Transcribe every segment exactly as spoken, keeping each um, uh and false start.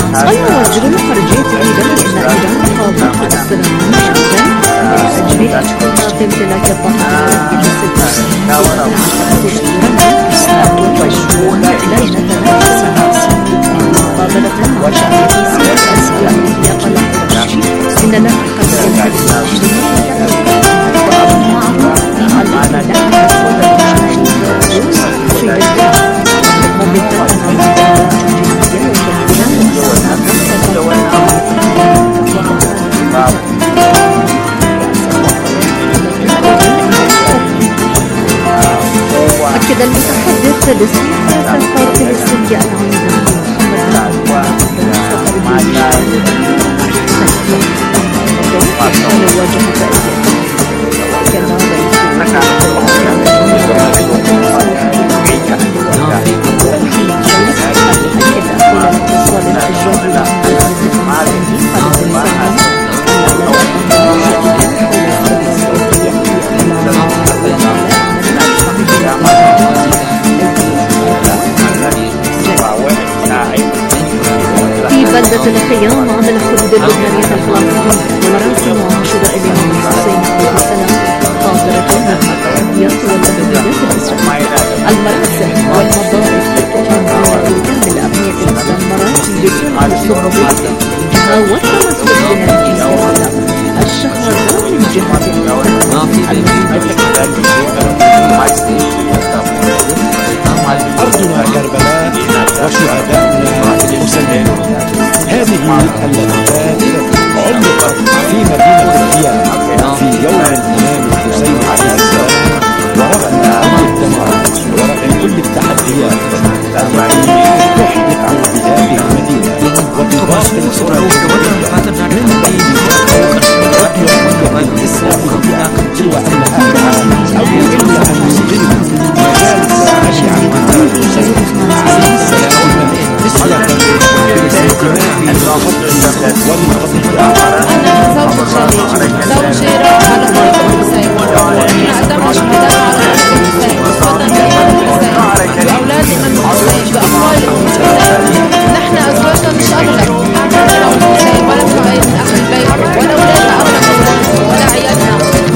الوزير الخارجية أيضا بأن إيران حاضرة السلام جدا من أجل إحقاق امتلاك الطاقة بنسبة ثلاثة عشر وعشرون إلى ثلاثة مقابلة مع شعب السياسي الأمنية قال إن لا أكد المتحدث باسم السفارة الفلسطينية بلدة الخيام عمل الحدود اللبنانية الفلسطينية ومراسم عاشوراء الإمام الحسين عليه السلام حاضرة التحديات والتهديدات الإسرائيلية. المراسم والمظاهر تتم بالأبنية المدمرة بسرعة الصعود جهة والتمسك بنهج على الشهر من جهة أرضنا كربلاء وشهداؤنا المسلمين. هذه اللذات علقت في مدينة الخيام في يوم الإمام الحسين عليه السلام، ورغم كل الدمار ورغم كل التحديات التي تحدث بهذه المدينة وبباقي القرى من بين الرؤية الإسلامية سوى أنها أو يجب أن يصيب مجال الساعة عن مدار الحسين عليه السلام نسبة أنا زوج شهيد زوجي على طريق الحسين نعتمد شهداء على طريق الحسين وطني الحسين وأولادي من الحسين بأقوال الحسين. نحن أزواجنا مش أغلب نعتبر الحسين ولا نعيب من أهل البيت ولا أولادنا أغلب ولا عيالنا.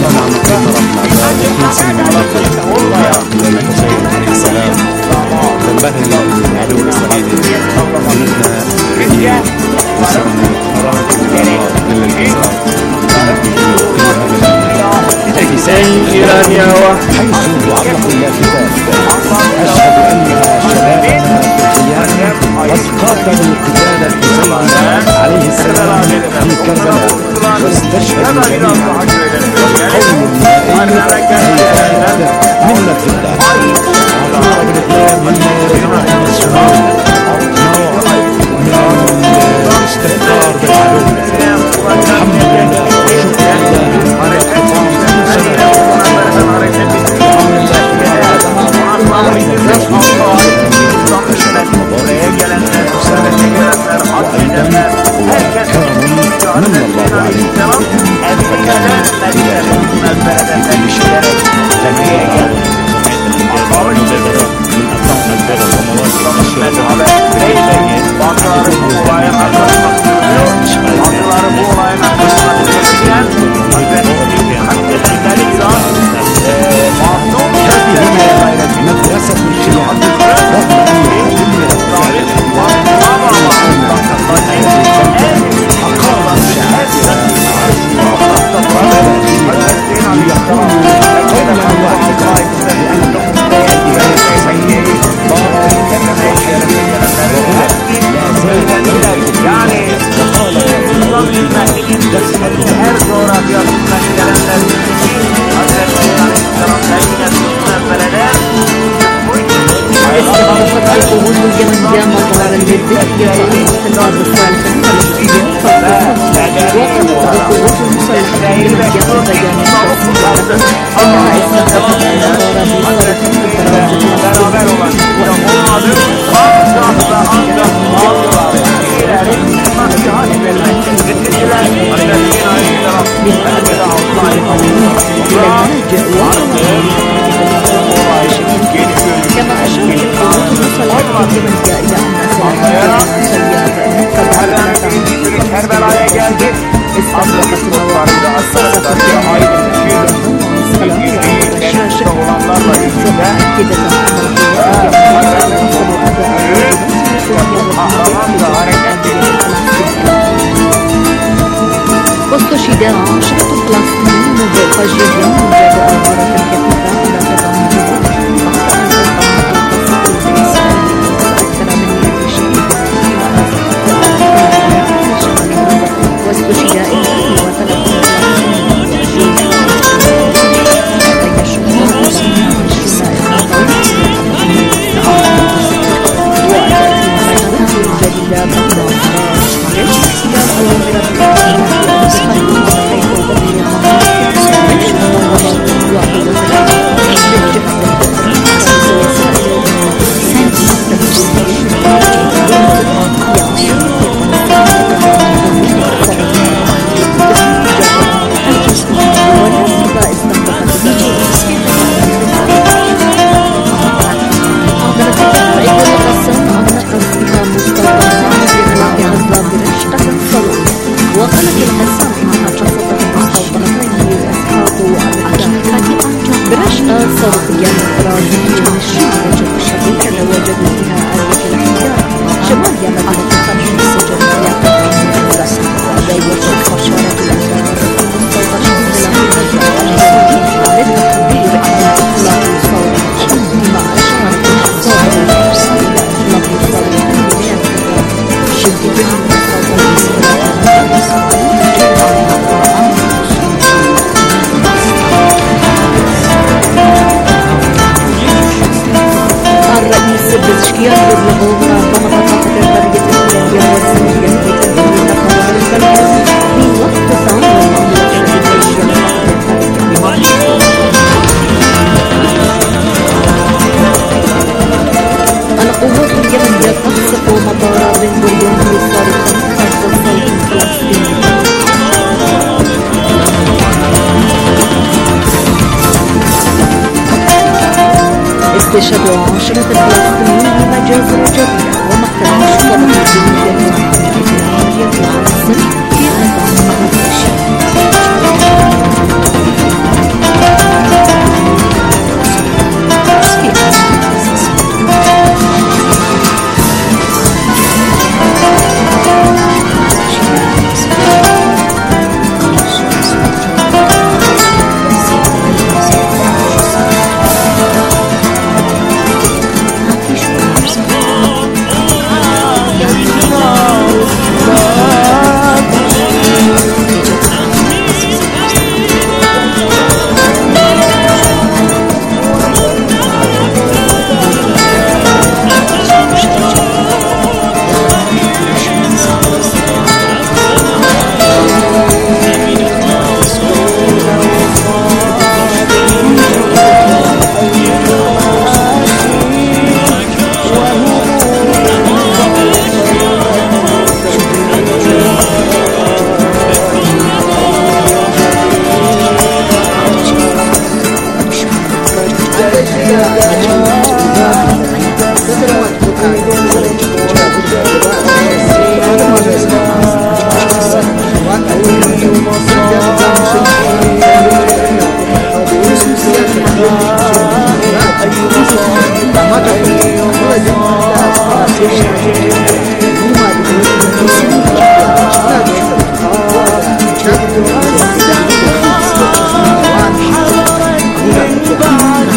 تنبهر العدو الإسرائيلي أننا غير وسوي أراك للإنذار حيث يعلق اللافتات أشهد أن شبابنا في الخيام قد قاتلوا قتال الحسين عليه السلام في كربلاء واستشهدوا جميعا والقول النهائي هي منة الله. عطونا بالإقلام من المسؤول من الاستهتار بالعدو. الحمد لله وشكر كما أشار القوات المسلحة اليمنية إلى أن سلاح وجدوا فيها آلية الاحتكار شمال يمن على خارج السجن يعتبر دايرة مشارة الأثار المستوطنة للتحضير على إطلاق الثورة مع إشعار إطلاق الثورة شديد الرئيس بزشكيان يبلغ منظمة طاقة القرية الفلانية والسورية بتدبير النقابة الفلانية في وقت ثاني القوات اليمنية تقصف مطار بن غوريون لصالح خط الصوت الفلسطيني. استشهدوا عشرة فلسطينيين بمجازر جبرية ومقتل مشتبه بالمدينة العالية العاصم في غزة مقدسة.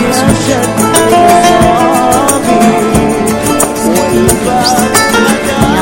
بعد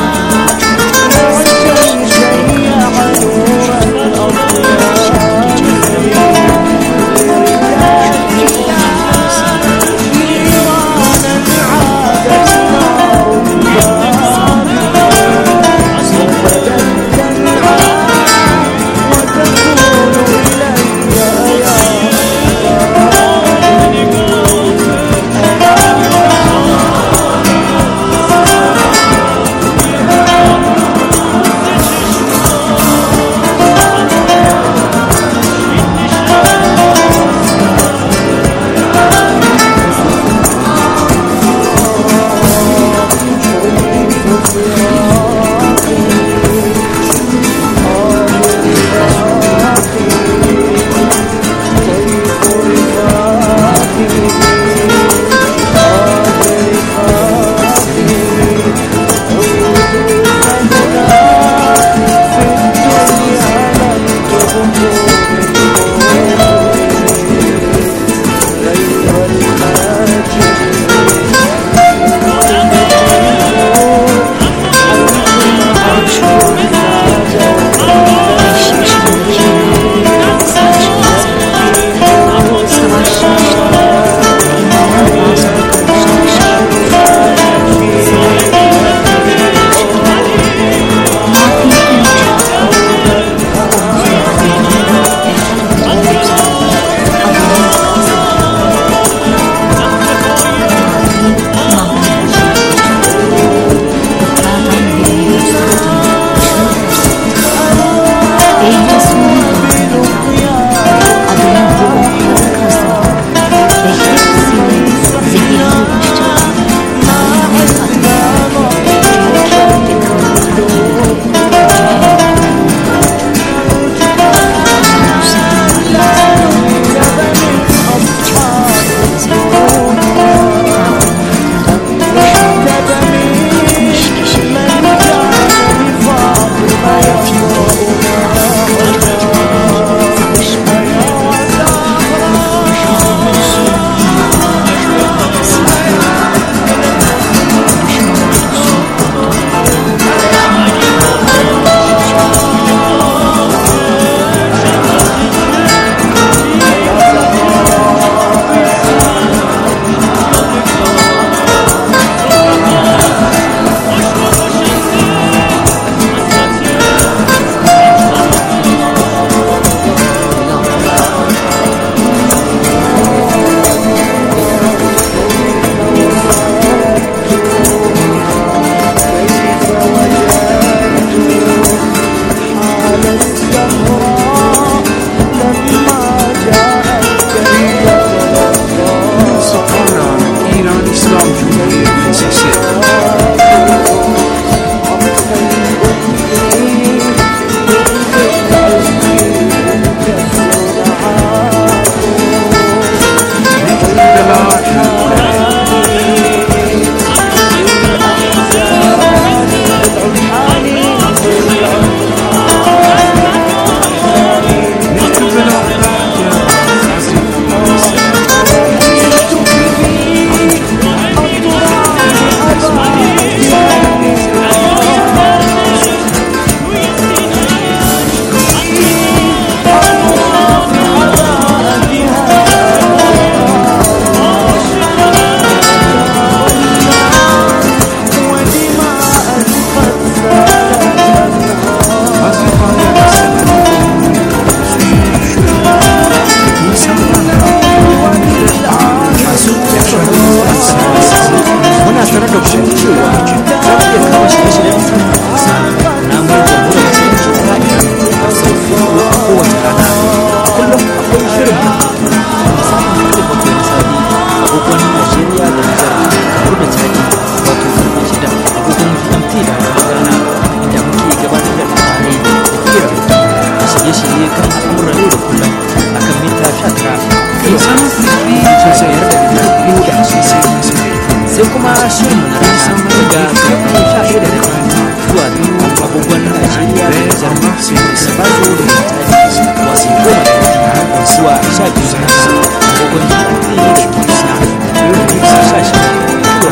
كم أمر ليلة كلها أكملتها شاترا إنسان في جزائر يوجد سياسي sai kuma shirin na rana daga karfe sha ɗaya da rabi zuwa biyu agogon Najeriya da Nijar da Faso da Mauritania wasu goma da zuwa sha biyu da rabi agogon G M T da Kirisa da sha shida zuwa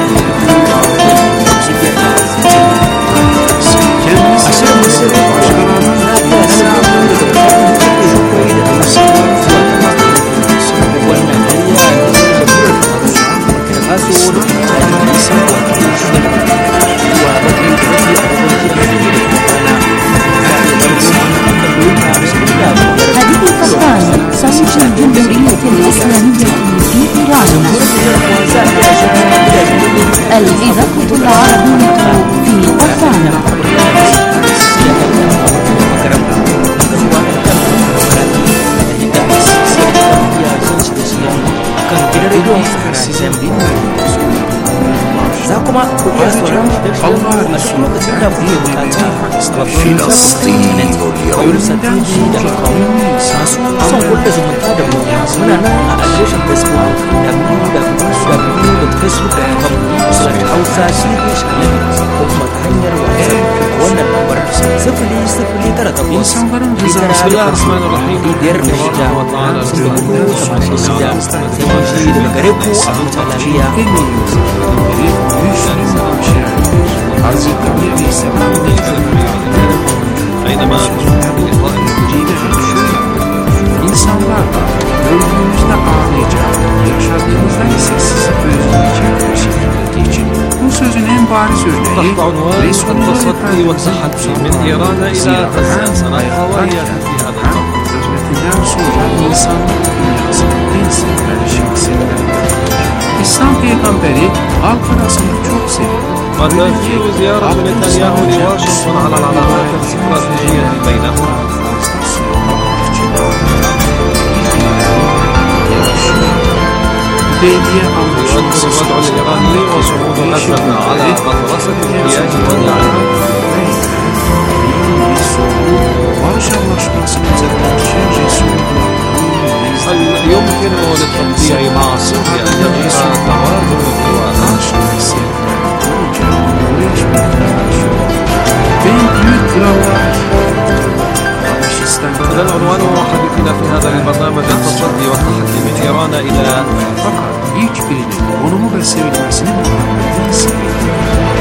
cibiyar da a shirin musulun na biya na samun daga karfe bakwai da hamsin zuwa agogon Najeriya da Nijar da Faso da Mauritania zuwa هذه القطعة صوت الجمهورية الإسلامية في إيران. الإذاعة العربية في قطعنا. za kuma ku iya sauran da shirin a cikin lokacin da kuke bukata a Filistin Hausa T V da kawo masu son kulle zumunta da mu muna nan a adireshin Facebook w w w dot facebook dot com slash hausa t v channel ko kuma ta hanyar WhatsApp wannan lambar sifili sifili tara takwas biyar biyar da shida sun da hudu tamanin shida sai mun shi daga gare ku a huta lafiya أينما كنت بلقاء جديد İnsanlar da öldüğümüzde ağlayacak, yaşadığımızda sessiz özleyecek bir şey olduğu için bu sözün en bariz örneği تحت عنوان التصدي والتحدي من إيران إلى غزة سنبقى وإياك في هذا الوقت. Hizmetinden sonra insanlık dünyasının en sevilen şahsiyetler. İslam peygamberi halk arasında çok sevilir. قد تجيء زيارة نتنياهو لواشنطن على العلاقات الاستراتيجية بينهما. يؤثر الردع الإيراني وصعود غزة على مدرسة احتياج وداعها. هل يمكن للتطبيع مع سوريا أن يبقى توازن القوى؟ إذن عنوان حديثنا في هذا البرنامج التصدي والتحدي من إيران إلى fakat hiçbirinin konumu ve sevilmesini muhabbeti hissetmiyor.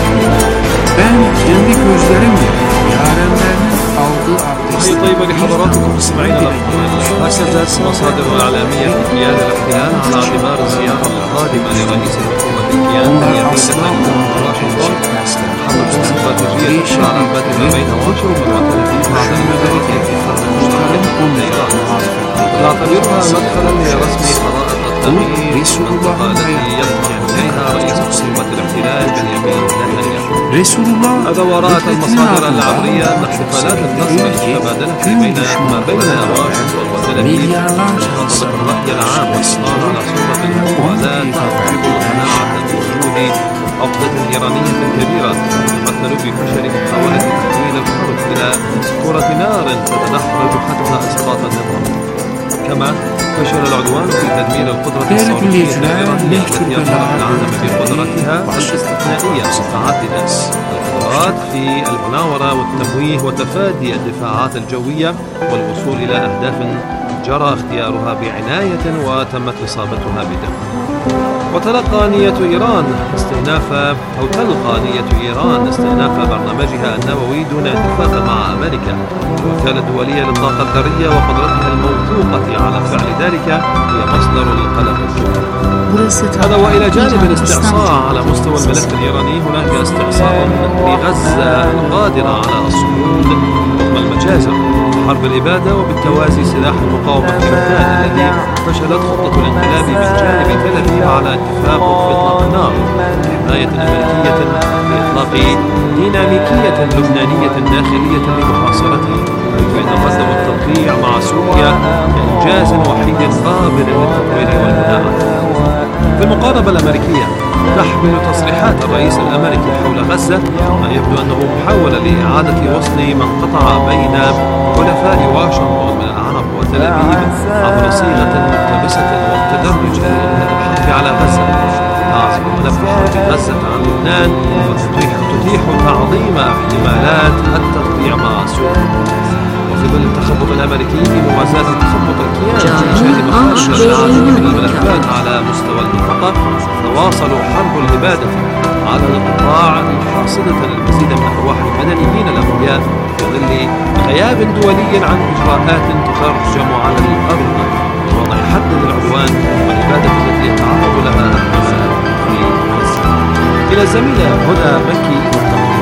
Ben kendi gözlerimle yarenlerinin aldığı تحية abdesti طيبة لحضراتكم مستمعينا الأفاضل. أكدت مصادر الإعلامية في كيان الاحتلال على اعتبار الزيارة القادمة لرئيس حكومة الكيان بنيامين نتنياهو واشنطن تحقق استراتيجية التعاقدات ما بين واشنطن وتل أبيب بعد انتهاء الاتفاق المشترك ضد إيران. تعتبرها مدخلا لرسم خرائط التغيير في المنطقة التي يطمح إليها رئيس حكومة الاحتلال بنيامين نتنياهو. Resulullah هذا وراءت المصادر العبرية أن احتفالات النصر المتبادلة بين ما بين واشنطن وتل أبيب منظمة الرأي العام والإصرار على صورة الموالاة تعتبر قناعة بوجود عقدة إيرانية كبيرة تتمثل بفشل محاولة تحويل الحرب إلى كرة نار تتدحرج حتى إسقاط النظام. كما فشل العدوان في تدمير القدرة الصاروخية الإيرانية التي أظهرت العالم بقدرتها الاستثنائية المتعددة. القدرات في المناورة والتمويه وتفادي الدفاعات الجوية والوصول إلى أهداف جرى اختيارها بعناية وتمت إصابتها بدقة. وتلقى نية إيران استئناف أو تلقى نية إيران استئناف برنامجها النووي دون اتفاق مع أمريكا. الوكالة الدولية للطاقة الذرية وقدرتها الموثوقة على فعل ذلك هي مصدر القلق الجوي. هذا وإلى جانب الاستعصاء على مستوى الملف الإيراني هناك استعصاء لغزة القادرة على الصمود رغم المجازر حرب الإبادة وبالتوازي سلاح المقاومة في لبنان الذي فشلت خطة الانقلاب من جانب تل أبيب على اتفاق في إطلاق النار بحماية أمريكية لإطلاق ديناميكية لبنانية داخلية لمحاصرته، فإن قدم التوقيع مع سوريا كإنجاز وحيد قابل للتطوير والبناء. في المقاربة الأمريكية تحمل تصريحات الرئيس الأمريكي حول غزة ما يبدو أنه محاولة لإعادة وصل ما انقطع بين حلفاء واشنطن من العرب وتل أبيب عبر صيغة مقتبسة ومتدرجة للحرب على غزة. تعزل ملف حرب غزة عن لبنان وتتيح تتيح تعظيم احتمالات التقطيع مع سوريا. وفي ظل التخبط الأمريكي بموازاة تخبط الكيان في إنشاء مخارج العالم من الملفات على مستوى المنطقة، تواصل حرب الإبادة على القطاع حاصدة المزيد من أرواح المدنيين الأبرياء في ظل غياب دولي عن إجراءات تترجم على الأرض لوضع حد للعدوان والإبادة التي يتعرض لها أهلنا في غزة. إلى الزميلة هدى مكي والتقرير.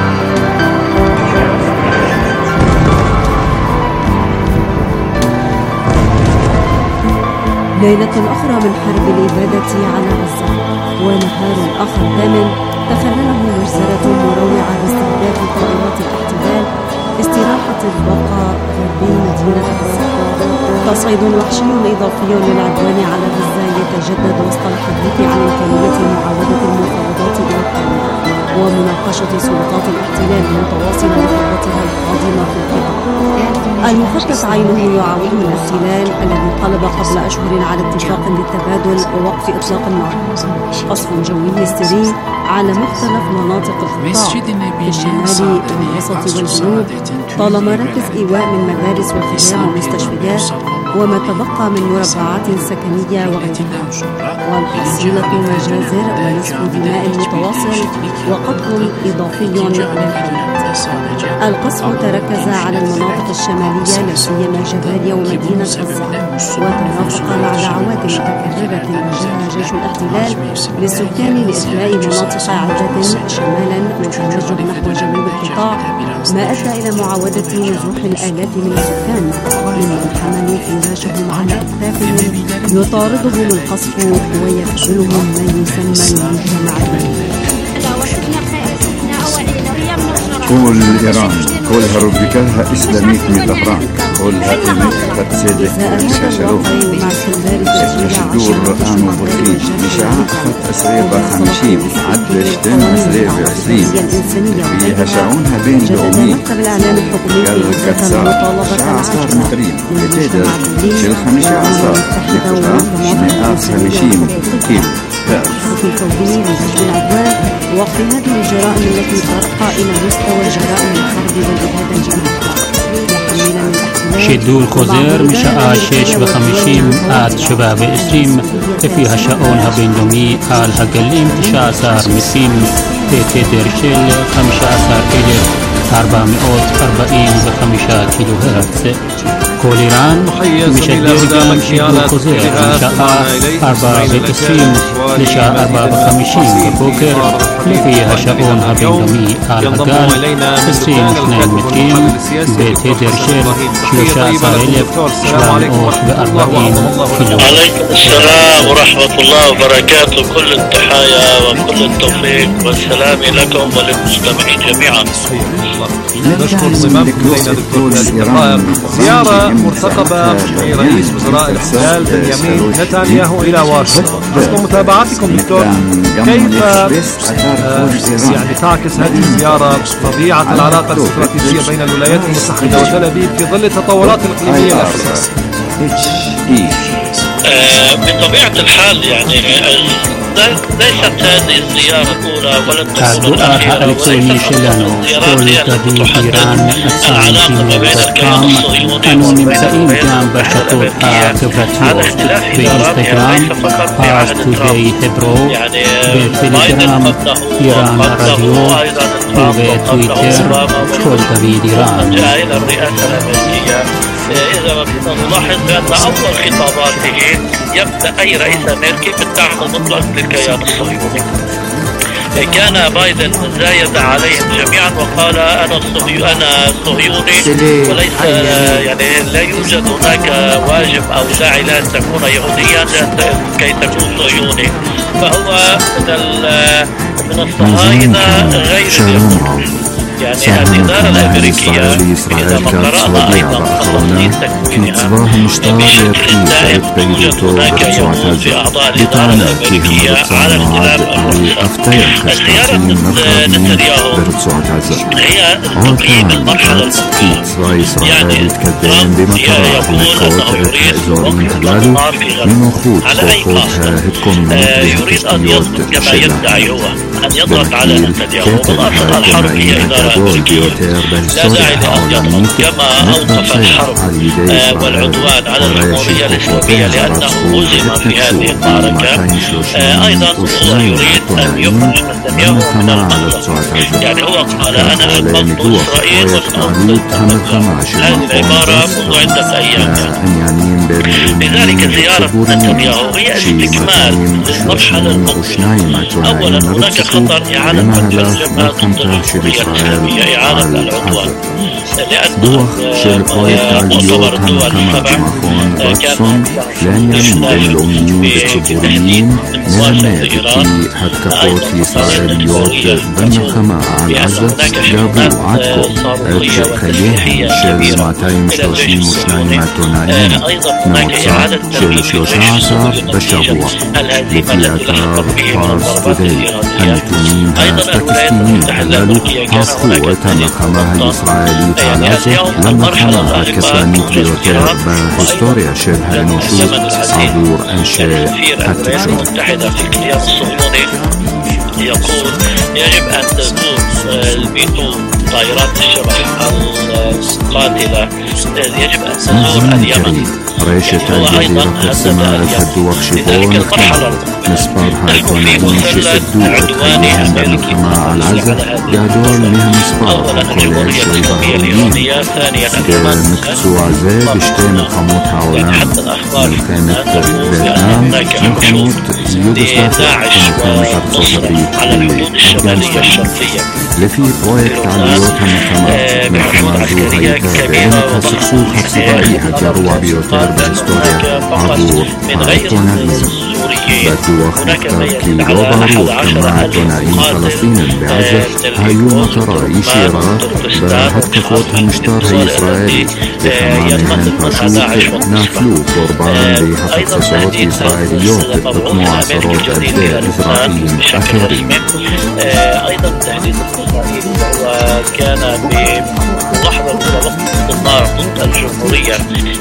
ليلة أخرى من حرب الإبادة على غزة، ونهار آخر ثامن تخلله مجزرة مروعة باستهداف طائرات الاحتلال استراحة البقاء غربي مدينة غزة. تصعيد وحشي إضافي للعدوان على غزة يتجدد وسط الحديث عن إمكانية معاودة المفاوضات إلى القمة ومناقشة سلطات الاحتلال المتواصلة لخطتها القادمة في القطاع. المخطط عينه يعاود الاحتلال الذي طلب قبل أشهر على اتفاق للتبادل ووقف إطلاق النار. قصف جوي سري على مختلف مناطق القطاع في الشمال والوسط والجنوب طال مراكز إيواء من مدارس وخدام ومستشفيات وما تبقى من مربعات سكنية وغيرها، والحصيلة مجازر ونسف دماء متواصل وقتل إضافي للحياة. القصف تركز على المناطق الشمالية لا سيما جباليا ومدينة غزة، وترافق مع دعوات متكررة وجهها جيش الاحتلال للسكان لإخلاء مناطق عدة شمالا والتوجه نحو جنوب القطاع، ما أدى إلى معاودة نزوح الآلاف من السكان ممن حملوا فراشهم على أكتافهم يطاردهم القصف ويقتلهم ما يسمى المجتمع الدولي. كل إيران كلها ربكها إسلاميت من طهران كلها إيمت قد سيدك شاشلوه الدور آنو بطريق مشاعة قد أسريبا خمشين عدش دين أسريبا عسرين فيها شعونها بين دومين قال كتسار شاع صار مقريب بتدر شل خمشة عصار لفترة مئة خمشين كيلو في الكوبي لحجب العدوان وفي هذه الجرائم التي ترقى إلى مستوى جرائم الحرب والإبادة الجماعية. שידור חוזר משעה שש וחמישים עד שבע ועשרים לפי השעון הבינלאומי על הגלים תשע עשרה מטרים בתדר של חמישה עשר אלף ארבע מאות ארבעים וחמישה קילו הרץ. כל איראן משדר גם שידור חוזר משעה ארבע ועשרים לשעה ארבע וחמישים בבוקר לפי השעון הבינלאומי על הגל עשרים ושניים מטרים בתדר של שלושה עשר אלף שבע מאות וארבעים קילו. عليكم السلام ورحمة الله وبركاته. كل التحايا وكل التوفيق والسلام لكم وللمستمعين جميعا. نشكر ضيفنا إلينا دكتور الإرهاب. زيارة مرتقبة لرئيس وزراء الاحتلال بنيامين نتنياهو إلى واشنطن. نشكر متابعتكم دكتور. كيف يعني تعكس هذه الزيارة طبيعة العلاقة الاستراتيجية بين الولايات المتحدة وتل أبيب في ظل التطورات الإقليمية الأخيرة؟ بطبيعة الحال يعني ليست هذه الزيارة الأولى ولن تكون الأخيرة، وليست الزيارات هي التي تحدد العلاقة ما بين الكيان الصهيوني والولايات المتحدة. هذا اختلاف إدارات ليس فقط في عهد ترامب، يعني بايدن قبله وقبله أيضا ترامب وقبله أوباما جاء إلى الرئاسة الأمريكية. إذا نلاحظ بأن أول خطاباته يبدأ أي رئيس أمريكي بالدعم المطلق للكيان الصهيوني. كان بايدن زايد عليهم جميعا وقال أنا صهيوني أنا صهيوني وليس يعني لا يوجد هناك واجب أو داعي لأن تكون يهوديا كي تكون صهيوني. فهو من من الصهاينة غير شالوم يعني ساهم الإدارة الحماية الأمريكية الإسرائيلي إسرائيل كاتسوديا بأخرنا في صباح مشتار يركيز بيروتو برצועת עזה بطعنا כי המבצע נועד לאבטח השטחים נרחבים ברצועת עזה. עוד פעם קץ כי צבא ישראל התקדם במטרה לנקות את האזורים הללו מנוחות כוחות ההתקוממות והתשתיות שלנו. במקביל קטל העיתונאים הגדול ביותר בהיסטוריה העולמית מתבצע על ידי ישראל הרי שכוחותיה רצחו והתנקשו ב-מאתיים שלושים ושניים עיתונאים במלחמה על רצועת עזה. כך עולה מדוח פרויקט עלות המלחמה של מכון דסקה לעניינים בינלאומיים ציבוריים ש-מאתיים שלושים ושניים עיתונאים נרצחו במהלך מלחמתה של ישראל על עזה. דוח של פרויקט עלויות המלחמה במכון רצון לעניינים בינלאומיים וציבוריים מלמד כי התקפות ישראליות במלחמה על עזה גבו עד כה את חייהם של מאתיים שלושים ושניים עיתונאים ממוצע של שלושה עשר בשבוע. לפי אתר פארס טודיי, הנתונים הסטטיסטיים הללו הפכו את המלחמה הישראלית על עזה למלחמה הקטלנית ביותר בהיסטוריה של האנושות עבור אנשי התקשורת. يقول يجب أن تزور البيتو طائرات الشبح القاتلة يجب أن تزور اليمن. رئيسة الجزيرة قسمة الدوق شبون اختار مسبار هايكونين شئدوا اتخيهم بالمحماة على عزة يعدول مهم مسبار كل شوي بغريين بمكتسو عزة بشتي ملحموت عولان ملحمة فيتنام ملحموت يوغوسلافيا وملحمة أرض أفغانستان. لفي برويكت عاليوت الملحمة ملحمة ذو هيدا بينك السكسوخ الصبائي هجروا بيوتر بهستوريا عبور عيطونائيين بدوخ مختار كي روباروت كما عيطونائيين فلسطين بعزة هايو مطرة يشيرا بهتكفوت همشتار هي إسرائيل بكمانهن باشوك نافلو قربان بهتكفوت إسرائيليوت بطموع عصرات أجداء إسرائيليين أخرين. أيضا تهديد الإسرائيلي وكان بلحظة متوقف النار ضد الجمهورية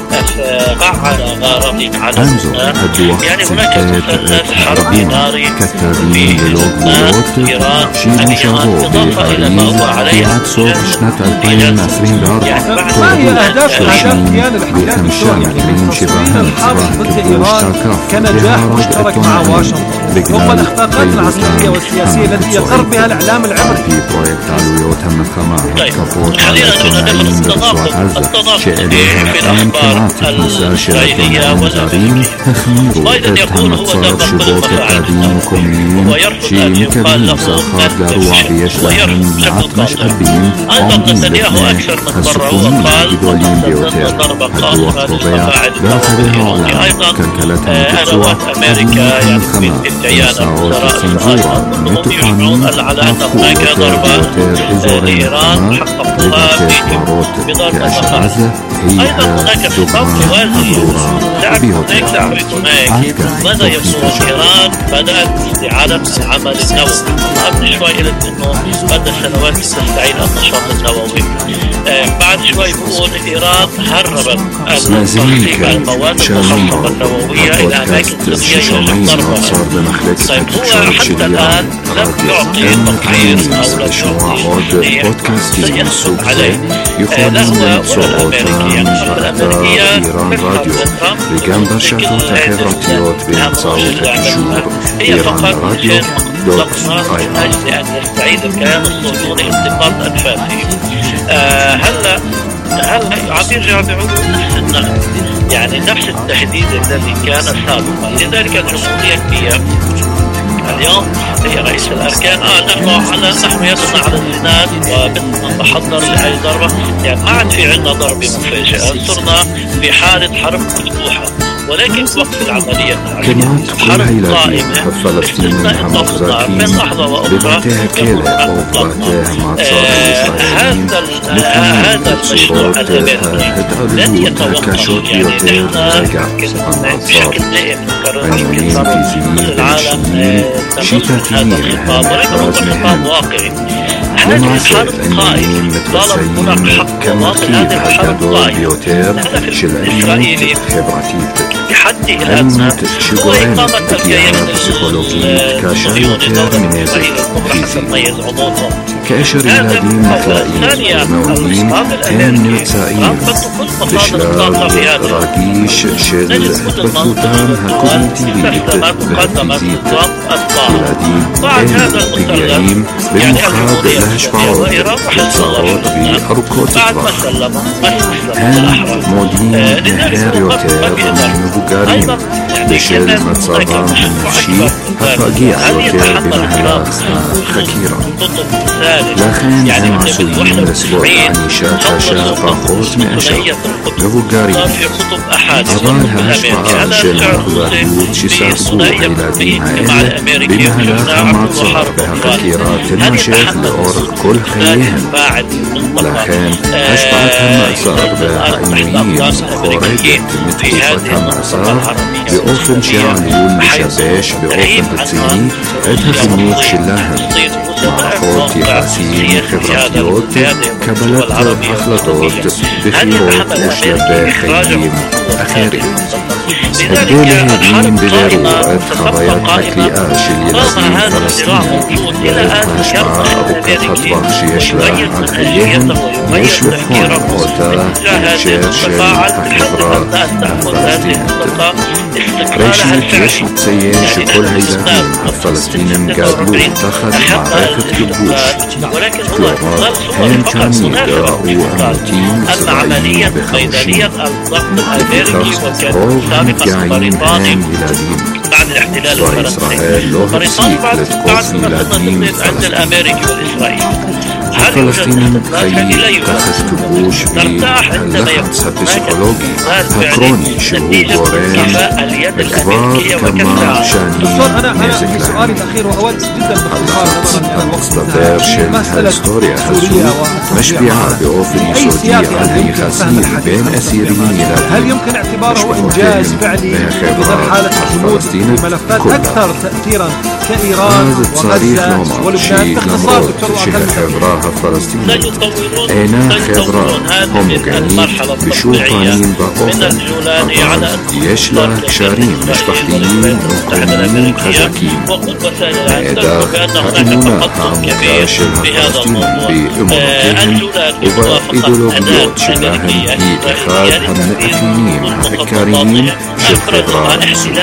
فقعد غارات على النار. يعني هناك مسلسل حرب ناري في إيران اليمن إضافة إلى ما هو عليه سنة ألفين وعشرين ما هي أهداف أهداف كيان الاحتلال الدولي؟ الحرب ضد إيران كنجاح مشترك مع واشنطن رغم الأخفاقات العسكرية والسياسية التي يقر بها الإعلام العبري. في برويكت علويات الملحمة هتكفوت على العيطونائيين برצועת عزة شئلها إمكانات الإسرائيلية والأمريكيين تخميروا את המצב שבו כתבים מקומיים שמקבלים שכר גרוע ויש להם מעט משאבים עומדים לפני הסיכונים הגדולים ביותר. הדוח קובע ברחבי העולם כלכלת המקצוע תביא המלחמה באמצעות הצנזורה מתוכננים הפכו יותר ויותר אזורי מלחמה לבתי קברות כאשר עזה היא הדוגמה הברורה ביותר. ماذا يقول إيران بدأت استعادة العمل النووي قبل شوي قلت إنه مدى سنوات تستعيد النشاط النووي بعد شوي بقول إيران هربت المواد المخصصة النووية إلى أماكن ثانية يحضرها. طيب هو حتى الآن لم يعطي تقرير أو لم يعطي يحسب عليه لا هو ولا الأمريكيين الأمريكية וגם ברשתות החברתיות באמצעות הקישור איראן רדיו دوت آي آر. أن يستعيد الكيان الصهيوني انتقاض أنفاسه. هلا هلا عم يرجع بيعود نفس النقد يعني نفس التهديد الذي كان سابقا. لذلك الجمهورية الكيان اليوم هي رئيس الأركان آه نحن على نحن يدنا على الزناد ونحضر لأي ضربة. يعني ما عاد في عندنا ضربة مفاجئة، صرنا في حالة حرب مفتوحة ولكن وقف العملية كانت كل هيلادين فلسطين همغزاكين ببعتها كيلة وبعتها معصار الإسرائيليين هذا المشروع الأمريكي لن يتوقف يعني بشكل دائم عنوانين فيزيين العالم شتاتيين ولكن خطاب واقعي. هذه الحرب قائمة طالب هناك حق وواصل هذه الحرب قائمة. الهدف الإسرائيلي بحده الأدنى هو إقامة الكيان الصهيوني دولة إسرائيل المتحدة تميز عمومهم. كأشر الذين مطلعين وموين كان نتسائين بشلال راقيش شل بطوطان هكومتي بهتزيت بلادين بين بقياليم بمخاض لهشبعوت بتصارات بأركوت الضخ هان مودين نهار يوتير من بوغارين بشل متصابان من الشي هفاقيع يوتير بمهلا خكيرا لكن هم عسولين الأسبوع عن شاكا شاقا خوت مئشر لبوغارين أظن هاشبعا شل مغلاهيوت شساسبو عيلادين هائل بمهلا خمات صار بها خكيرات المشيخ لأورق كل خيهم لكن هاشبعتها مأسار بها إنويين خوريجة متحوفتها مأسار بأوفن شعاليون مشابيش بأوفن بتسيني ادها خنوك شلاهم مع خوتي حاسين خبراتيوت كبلت أخلطوت بخيروت وشلبة خيم أخيرين الدولة هذين ببيروت خضايات حكي آش اليلازين فلسطين بأيتها شعاء وكفت بخش يشلح عن خيهم يشلحون موتا شير شير خبرات فلسطين ريشت ريشت سيش كل هيلادين فلسطين قابلوا تخذ معركة كبوش كلومر هين كان يدعوا أموتين إسرائيليين بخمشين روف متقاعين هين ميلادين بعد الاحتلال وإسرائيل لوها بسيك لتقوف ميلادين فلسطين الأمريكي والإسرائيلي فلسطين خيي تخذ كبوش بهاللخص بسيكولوجي هكروني شهو بورين كبار كما شانين نزك لهم المصدر شل هالستوريا هالسو مشبعة بأوفن يسودي على غسيل بين أسيرين ميلادين هل يمكن اعتباره إنجاز فعلي إذا حالة الجنود ملفات أكثر تأثيرا كإيران وغزة ولبنان باختصار دكتور خبراها فلسطين أين خبرا هموغانين بشوطانين بأوفن أبان يشلا كشارين مشبحتيين وقوميين خزاكين مائداخ هأمونا هاموكاش الفلسطين بأمونتهم وبإيدولوجيات شلاهم بإخاذ هم أكينين هأكاريين شل خبرات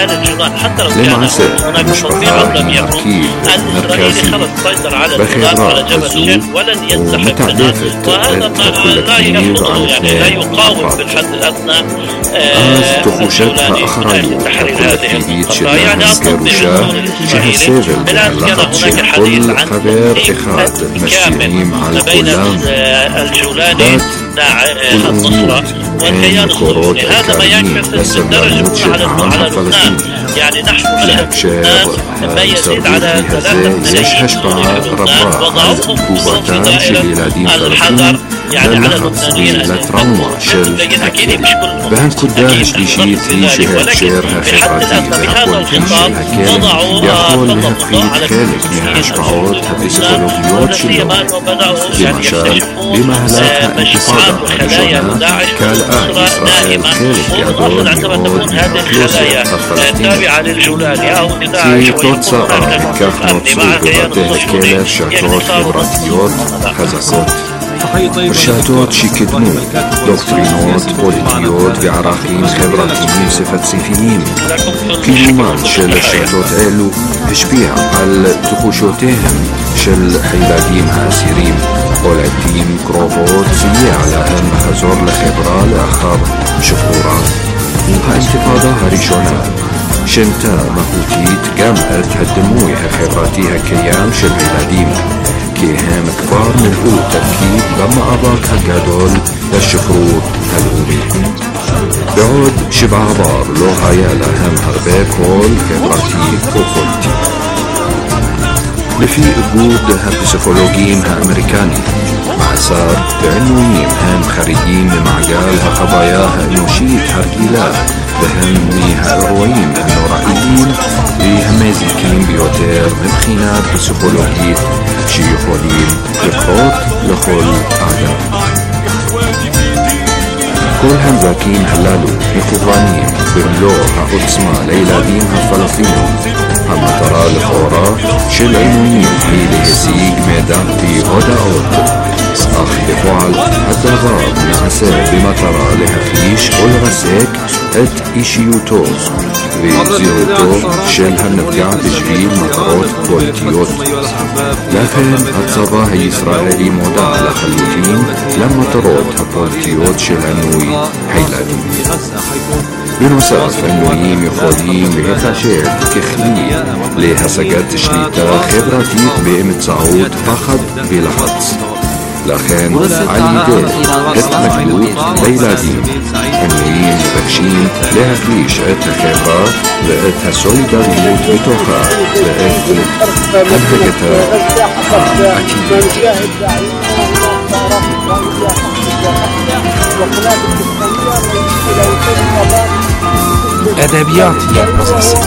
لمعسى مشبحات أكيد مركزي بخبرات الزوج ومتعدفة كولكتيف عن اثنين أربعة آز تخوشتها أخريو كولكتيفيت شلاهم كروشا شهر سيفل بهاللغط شل كل خبير إخاد مسيرين على الكلام ذات الأمود هين كوروت أكاريين لسلاموت شلعان فلسطين يعني نحن لأبشار سربوت بهذا يشهش بها ربا عز كوباتان شليلادين فلسطين للخص لتروما شل أكيد بهن كداهش بشيت هي شهر شيرها خبراتي بهكون خنشل هكيل يقول لها فيد خالق نهاش بعوض بسيكولوجيات شلون بمشال بمهلاكها انتفاضة هرجونا كالآن إسرائيل خالق يدور يعود من أخلوصية الفلسطين في توتسا آن كاخنوت صوبته كيلة شاتوت خبراتيوت خزاكوت رشاتوت شيكدمو دكترينوت بوليتيوت بعراقين خبراتيين صفة سيفيين كيومان شل الشاتوت إلو هشبيع على تخوشوتهم شل حيلاديم هاسيرين ولكن كروفوت سيع لهم هزور لخبرة لأخر شفورا هانتفاضة هريشونا شنتا مهوتيت قامت هدموها خبراتيها كيام شل حيلاديم كيهم كبار שעבר מלאו תרקיד במאבק הגדול לשחרור הלאומי. בעוד שבעבר לא היה להם הרבה קול חברתי ופוליטי. לפי איגוד הפסיכולוגים האמריקני, מעצר ועינויים הם חריגים ממעגל החוויה האנושית הרגילה, והם מהאירועים הנוראיים והמזיקים ביותר מבחינה פסיכולוגית שיכולים לקרות לכל אדם. כל הנזקים הללו מכוונים במלוא העוצמה לילדים הפלסטינים. המטרה לכאורה של עינויים היא להשיג מידע והודעות, אך בפועל הדבר נעשה במטרה להחליש או לרסק את אישיותו וזהותו של הנפגע בשביל מטרות פוליטיות. לכן הצבא הישראלי מודע לחלוטין למטרות הפוליטיות של עינוי הילדים. בנוסף, עינויים יכולים להיחשב ככלי להשגת שליטה חברתית באמצעות פחד ולחץ. לכן, על ידי התנגדות לילדים, עינויים מבקשים להחליש את החברה ואת הסולידריות בתוכה ואת הנהגתה העתידית. أدبيات يا قصصي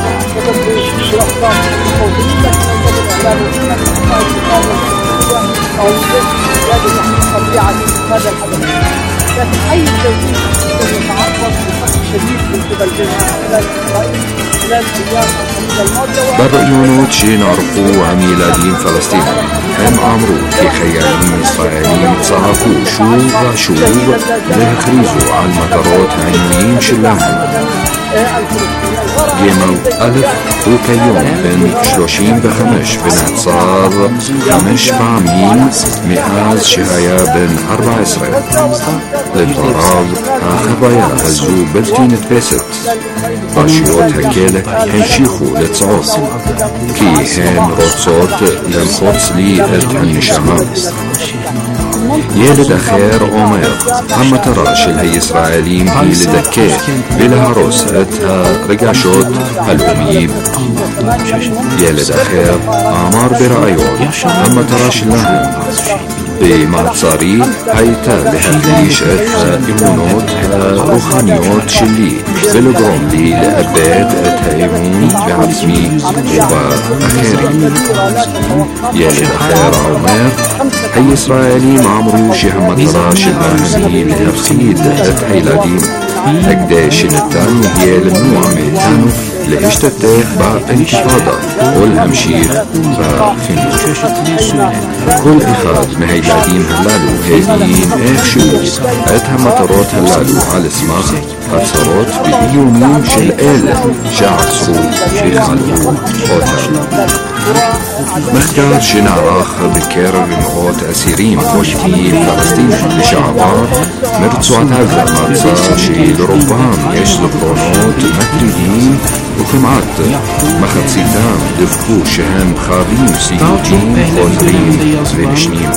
لكن أي توجيه يتعرض لخطر شديد من قبل جهات إسرائيل خلال الأيام القليلة الماضية. بالرأيونات شي نعرفوا عن ميلادين فلسطين هم أمروا كي خيالين إسرائيليين تصاحبوا شوب وشوب ليخرجوا عن مطارات عينيين شلاهم. يمو ألف وكيوم بين شلوشين بخمش بنعتصار خمش بعمين مئاز شهايا بين أربع إسرائيل للطراز خبايا هزو بلتي نتبست باشيوت هكيلة هنشيخو لتصعود كي هن روتصوت للخوص لي التحن شمال يلد أخير عمر هم تراش الهي إسرائيليين هي لدكيه بلا روس اتها رقاشوت الأميب يلد أخير عمر برأيون هم تراش لهم بمعتصاري هيتا لحقليش اتها إيمونوت روحانيوت شلي بلقرم لي لأباد اتها إيمون بعزمي وأخيري يلد أخير عمر هي إسرائيلي معمرو شهم تراش الأهمي لهفخيد اتها إلادين أقداش نتانو هي للنوع ميتانو لاشتتاك بانتفاضة والهمشير بخنو كل إخاد مهيلادين هلالو هادين اخشو اتها مطارات هلالو على اسمها أتصرات بإيومين شل آل شعصرو بخلو أوتر مختار شنعراخ بكير مئات أسيرين بوشتين فلسطين لشعبار مرتسوعة هذا ماتسا شيل ربان يشل برونوت مكريدين وكمعات مختصيتان دفكو شهن خارين سيوتين خونرين ريبشنين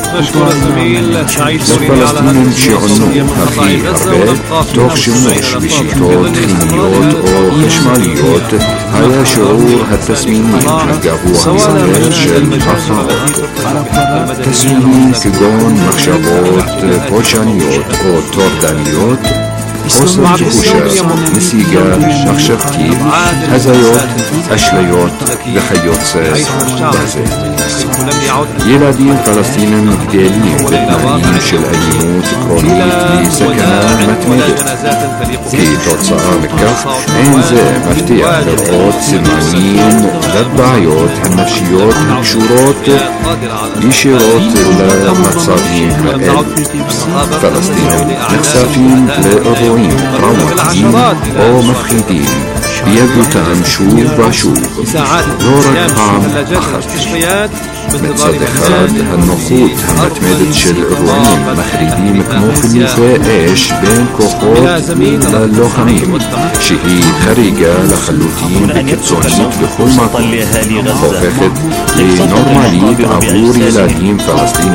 لفلسطين شعنو هخي هربال توق شموش بشيتوت خيميوت أو خشماليوت هيا شعور هالتسمينين حقابوها مصدر شل حفاظات تسمينين كجون مخشبوت بوشانيوت أو توردانيوت خصر جهوشة نسيجا مخشبتين هزايوت أشليوت لخيوت ساس بازي يلادين فلسطين مجدالين بتنعيم شل أليموت كرونيت لسكنة متمدد كي توتصار مكة انزا مفتيح لرقوت سمانين للبعيوت هالنفشيوت هكشورات يشيروت المتصابين كأل فلسطين مخسافين لإروين رواتين أو مفخيدين يبوتان شوف وشوف ساعات لورك قام ثلاجات أخذ المستشفيات متصدق خاد هالنخوض همتمدد شل الروعين مخربين كموف النساء ايش بين كوخوت للوخمين شهيد خريقة لخلوتين بكتسونيت بكل مكان وفخد لنورماليد عبور يلادين فلسطين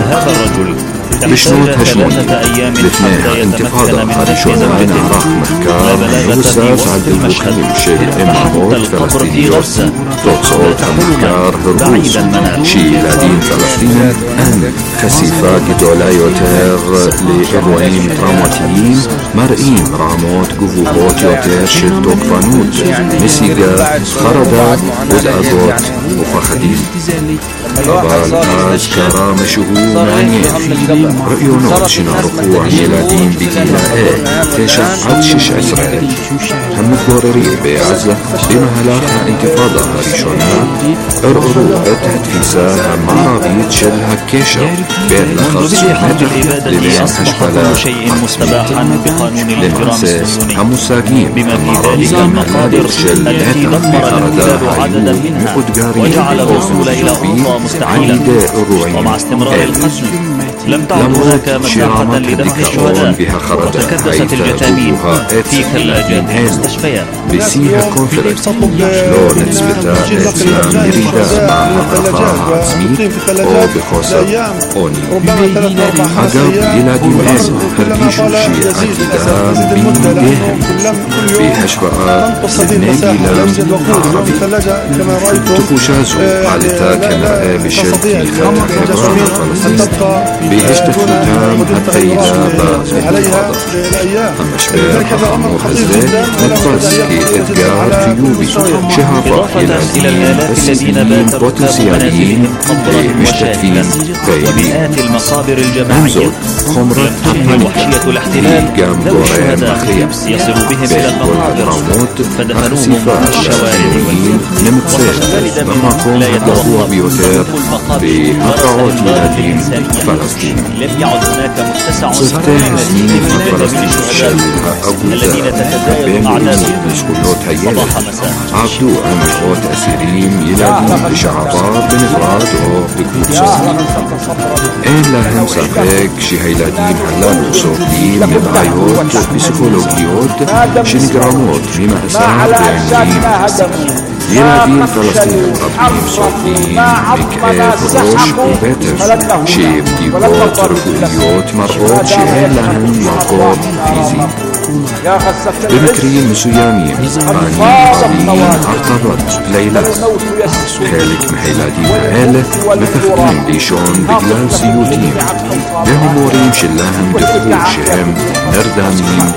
بشنوت هشموني الاثنين انتفاضة هرشونين عراق محكار نوساس عد المخيم شيل امامات فلسطينيوس توصوت محكار هروس شي لادين فلسطين ان خسيفة جدولا يوتر لإروين تراماتيين مرئين راموت قفوبات يوتر شل توقفانوت مسيقى خردة ودأبوت وفخدين طبال آز كرام شهو معنيين رأيونات شنا رقوع ميلادين بكلاء تشع عدشش إسرائيل هم متضررين بعزة بمهلاها انتفاضة هريشونا ارقروا اتحت فيسا هم معرابيت شل هكيشة بين لخص لبين هشبلا شيء مستباحا بقانون لمنساس هم مساقين هم معرابيت مهلادر شل التي دمر الانقلاب عددا منها وجعل الوصول إلى أوروبا مستحيلا ومع استمرار القتل لم تعد هناك مساحة لدفن الشهداء وتكدست الجثامين في ثلاجات المستشفيات بسيها كونفرنس شلون تثبتا الإسلام يريدا مع رفاها عزميت أو بخوصة أوني عقب يلادي مين هرقيشو شي عتدام بين بيهم بهشبقى لبنادي لام عربي تفوشازو عالتا كمرأة بشلتي خلق عبران فلسطين بهشتفوتام حتى ينابا بالإفاضة أما شبير أخامو غزة نتبس كي إدقار تيوبي شهافة إلى الذين بوتنسياليين مشتفين ومئات المقابر الجماعية خمرة وحشية الاحتلال ذوي الشهداء يصل بهم إلى المقابر فدفنوهم في الشوارع نمتسير نمكم هدفوا بيوتير بمقاوات ميلادين فلسطين لم يعد هناك متسع ستة سنين فلسطين شلها الذين تتزايد أعدادهم صباح مساء عبدو أمهات أسيرين يلادون بشعبات بنفراد أو بكبوسة إن لهم سابق شهيلادين هلال وصوتين مبعيوت بسيكولوجيوت شنجراموت بما أساعد بعلمين يلادين فلسطين ربين صوتين مكآب روش وبيتر شيب ديبوت ركوليوت مرقوت شهيل لهم موقوب فيزي بمكرين مسويامين آنين عظيم عرطبت ليلات خالك محيلادين هالة مفخدين بيشون بقلال سيوتين بهمورين شلاهم دخول شهم نردامين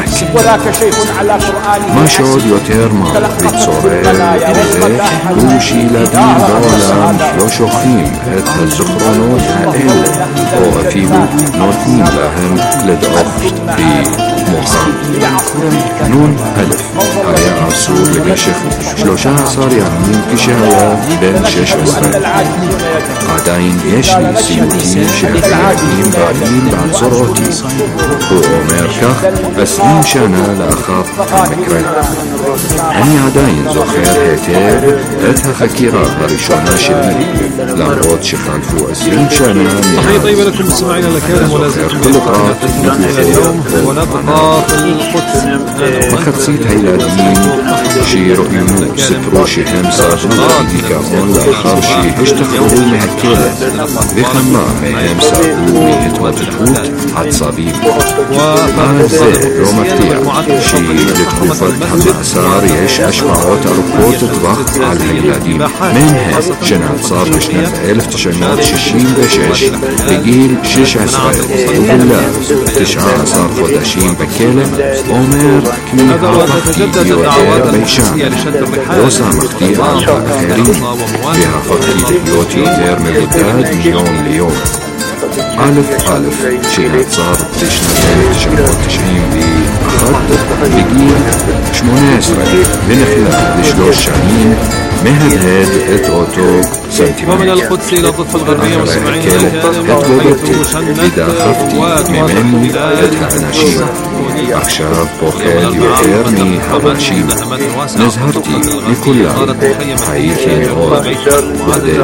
ما شود يوتير ما بتصوري إلزي كوشي لدين دولام لو شوخيم هاتها الزخرونوت هائل وغفيبو نوتين لهم لدأخت بمخام نون ألف آية عصور لقشخ شلوشا صار يعمين كشايا بين شش وسنة عدين يشني سيوتين شهريين بعدين بعد زروتي وأمريكا أسلين شانا لأخاف المكرين هني عدين زخير هيتير هاتها خكيرا هرشونا شديد لمرود شخان فو أسلين شانا تحية طيبة لكم مستمعينا الكرام ولازم خلقات اليوم ونبقى في القدس مختصيت هيلادين شي رؤينو سفرو شي همسا ديكا هون لأخر شي هشتخلوا مهكيلة بخما همسا ومهت مدفوت عدصابين وانزي روما كتير شي لتكوفت هم أسار يش أشبعوت أربوت ضغط على الهيلادين منها جنات صار بشنة ألف تشعمات ششين بشش بجيل شش عسرائيل وبالله تشعى صار خداشين بكيلة أمر كميها فقتي يوتير بيشان وسع مختي على آخرين بها فقتي لحيوت يوتير ملوداد من يوم ليوم ألف ألف شيء صار تشنا تشعمات تشعين بي خط بجيل שמונה עשרה ונחלק לשלוש שנים מהדהד את אותו סנטימטר. ومن القدس إلى الضفة الغربية مستمعين התגודדתי ודחפתי ממנו את האנשים. עכשיו פוחד יותר מהאנשים. נזהרתי מכולם. הייתי מאוד מודד.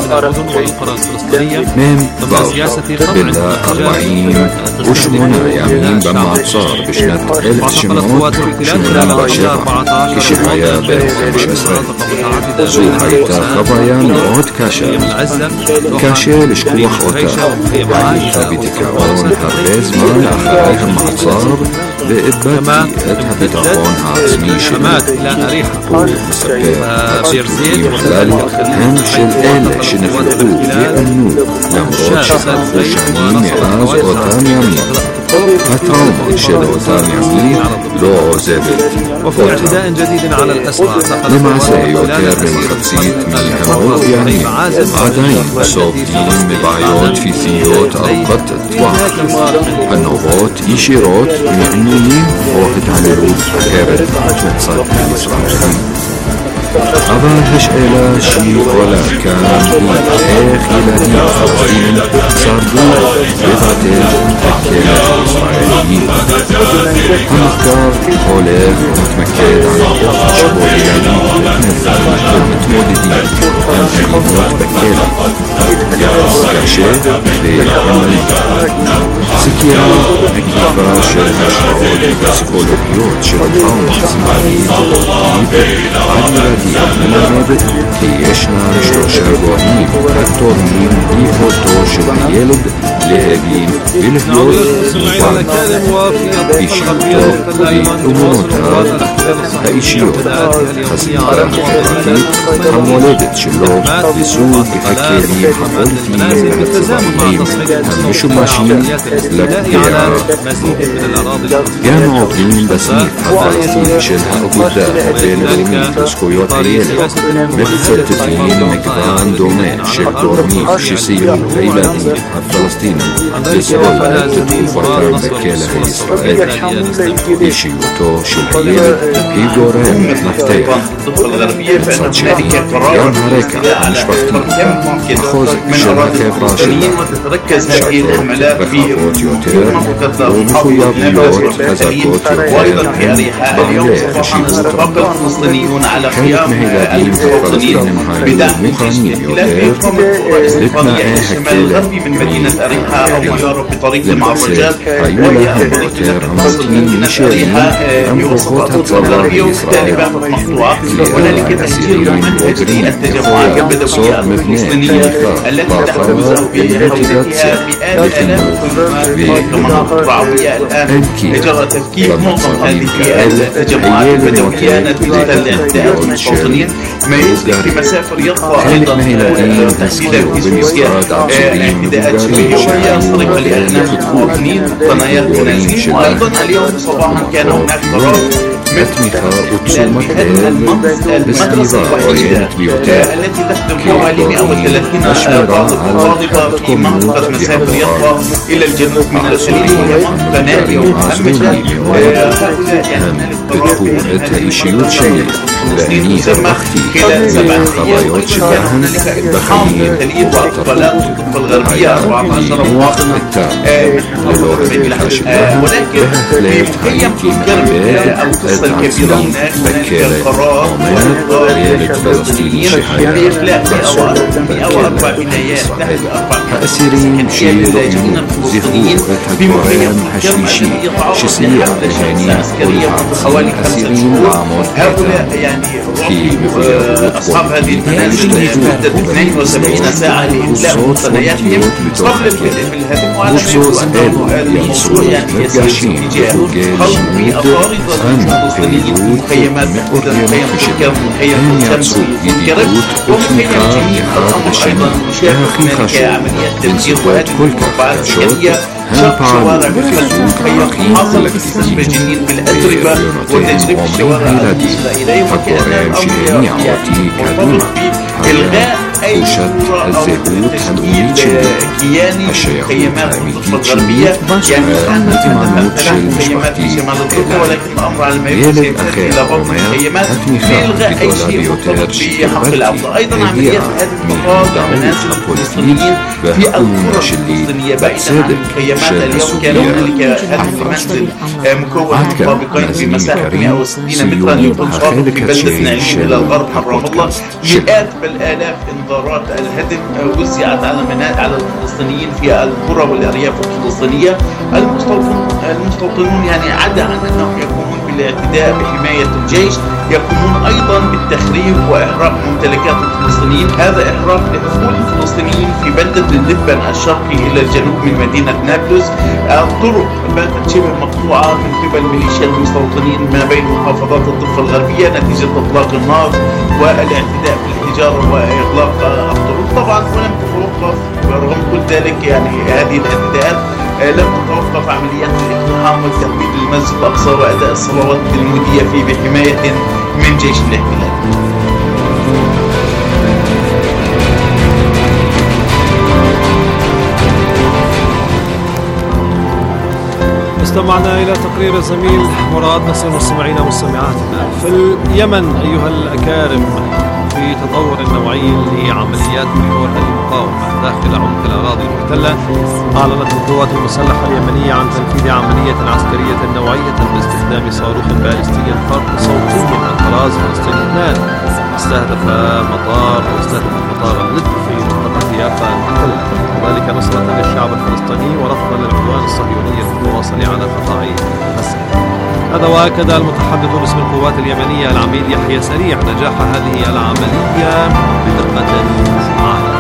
מהם באו בילה ארבעים ושמונה ימים במעצר בשנת אלף תשע מאות שמונים ושבע כשהיה בן חמש עשרה. זו הייתה חוויה מאוד קשה. קשה לשכוח אותה. הייתה בדיכאון הרבה זמן אחרי המעצר ואיבדתי את הביטחון העצמי שלי. הוא מספר, הציטוטים הללו הם של אלה שנחלקו וענו למרות שחלפו שנים מאז אותם ימים. הטראומה של אותם ימים לא עוזבת אותם. למעשה יותר ממחצית מהמאות ימים עדיין סובלים מבעיות פיזיות ארוכות טווח הנובעות ישירות מעינויים או התעללות אחרת מצד הישראלים. אבל השאלה שעולה כאן היא איך ילדים פלסטינים שרדו בבתי הכלא הישראליים. המחקר הולך ומתמקד על האופן שבו ילדים מתמודדים עם אלימות בכלא, יחס קשה והתמודדות. סקירה מקיפה של השפעות פסיכולוגיות של טראומה זמנית על ילדים מלמדת כי ישנם שלושה גורמים התורמים ליכולתו של הילד להבין ולחיות לבד: אישיותו ואמונותיו האישיות, הזיקה החברתית, המולדת שלו וסוג הכלים הפוליטיים והצבאיים המשומשים לפגיעה בו. גם עובדים בסניף הפלסטיני של האגודה הבינלאומית לזכויות הילד מצטטים מגוון דומה של גורמים שסייעו לילדים הפלסטינים לשרוד את תקופתם בכלא הישראלי. אישיותו של הילד היא גורם מפתח. מצד שני, גם הרקע המשפחתי, החוזק של החברה שלנו, שכות רחבות יותר ומחויבויות חזקות יותר הם בעלי חשיבות רבה. חלק מהילדים הפלסטינים היו מוכנים יותר לתנאי הכלא למעשה היו להם יותר עמוקים נשארים עם כוחות הצבא בישראל. כליאה אסירים בוגרים יכולה ליצור מבנה תמיכה בהרחבה ומוטיבציה לחינוך ואמנות. אם כי במצבים כאלה הילד נוטה להתנהגויות של מבוגרים. חלק מהילדים הסכימו במשרד העצורים מבוגרים שהיו לפתחו מבוגרים שלהם. התמיכה ותשומת לב בסביבה עוינת ביותר כגורמים לשמירה על התקוממות והבואה. העצורים המבוגרים עזרו לי מאוד. הם פיתחו את האישיות שלי ואני הרווחתי מהחוויות שלהם בחיים ובתרבות. היה לי נוח איתם ללא רווחה שלהם בהחלט הייתי מאבד את עצמי בכלא, אומר ילד פלסטיני שהיה בסוף בכלא בישראל. האסירים שילומו זכרו את הגורם השלישי שסייע להניע ולהעצים אסירים לעמוד איתם, כי מחויבות פוליטית להשתתפות בקבוצות פוליטיות בתוך הכלא. קבוצות אלו יצרו מפגשים וחוגי לימוד הם פעילות מאורגנת כשלהם. הם יצרו ידידות ותמיכה אחד בשני, והכי חשוב, בנסיבות כל כך קשות הם פעלו בחיזוק ערכים קולקטיביים ובעליונותיהם אומרים הילדים. הגורם שהניע אותי קדימה היה وشت الزهود هالأميت كياني خيمات الضفة الغربية يعني نظام خيمات في شمال الضفة، ولكن الأمر على ما يبدو سينتهي إلى بطن الخيمات بإلغاء أي شيء مرتبط بحق العودة. أيضا عمليات هذه الطفرات منازل الفلسطينيين في القرى الفلسطينية بعيدا عن الخيمات. اليوم كان هنالك هدم منزل مكون من طابقين في مساحة مئة وستين مترا ينطبق في بلدة نعيم إلى الغرب من رام الله. مئات بل آلاف إنذارات الهدم وزعت على على الفلسطينيين في القرى والأرياف الفلسطينية. المستوطنون يعني عدا عن أنهم يقومون بالاعتداء بحماية الجيش، يقومون أيضا بالتخريب وإحراق ممتلكات الفلسطينيين. هذا إحراق لحصول الفلسطينيين في بلدة اللبن الشرقي إلى الجنوب من مدينة نابلس. الطرق باتت شبه مقطوعة من قبل ميليشيا المستوطنين ما بين محافظات الضفة الغربية نتيجة إطلاق النار والاعتداء بالحجارة وإغلاق الطرق. طبعا ولم تتوقف رغم كل ذلك يعني هذه الاعتداءات لم تتوقف عمليات الاقتحام والتهويد للمسجد الأقصى وأداء الصلوات التلمودية فيه بحماية من جيش الاحتلال. استمعنا إلى تقرير الزميل مراد نصر. مستمعينا ومستمعاتنا، في اليمن أيها الأكارم في تطور نوعي لعمليات محور المقاومة داخل عمق الأراضي المحتلة، أعلنت القوات المسلحة اليمنية عن تنفيذ عملية عسكرية نوعية باستخدام صاروخ باليستي فرق صوتي من طراز فلسطين اثنان استهدف مطار أو استهدف مطار اللد في منطقة يافا المحتلة، وذلك نصرة للشعب الفلسطيني ورفضا للعدوان الصهيوني المتواصل على قطاع غزة. هذا وأكد المتحدث باسم القوات اليمنية العميد يحيى سريع نجاح هذه العملية بدقة عالية.